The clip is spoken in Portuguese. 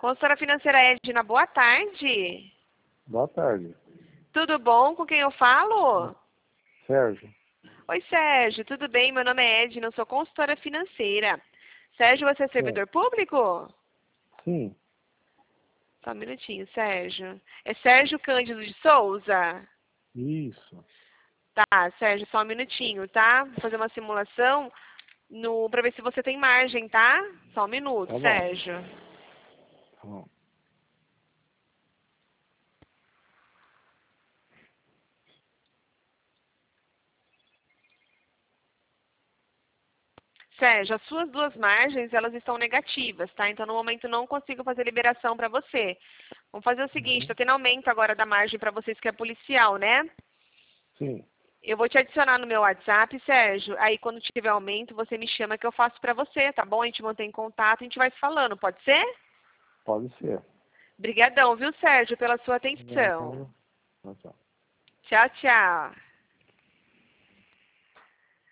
Consultora financeira Edna, boa tarde. Boa tarde. Tudo bom? Com quem eu falo? Sérgio. Oi, Sérgio. Tudo bem? Meu nome é Edna, eu sou consultora financeira. Sérgio, você é servidor público? Sim. Só um minutinho, Sérgio. É Sérgio Cândido de Souza? Isso. Tá, Sérgio, só um minutinho, tá? Vou fazer uma simulação pra ver se você tem margem, tá? Só um minuto, Tá bom. Sérgio. Tá bom. Sérgio, as suas duas margens, elas estão negativas, tá? Então, no momento, não consigo fazer liberação para você. Vamos fazer o seguinte, tá tendo aumento agora da margem para vocês que é policial, né? Sim. Eu vou te adicionar no meu WhatsApp, Sérgio. Aí, quando tiver aumento, você me chama que eu faço para você, tá bom? A gente mantém contato, a gente vai se falando, pode ser? Pode ser. Obrigadão, viu, Sérgio, pela sua atenção. Tchau, tchau. Tchau, tchau.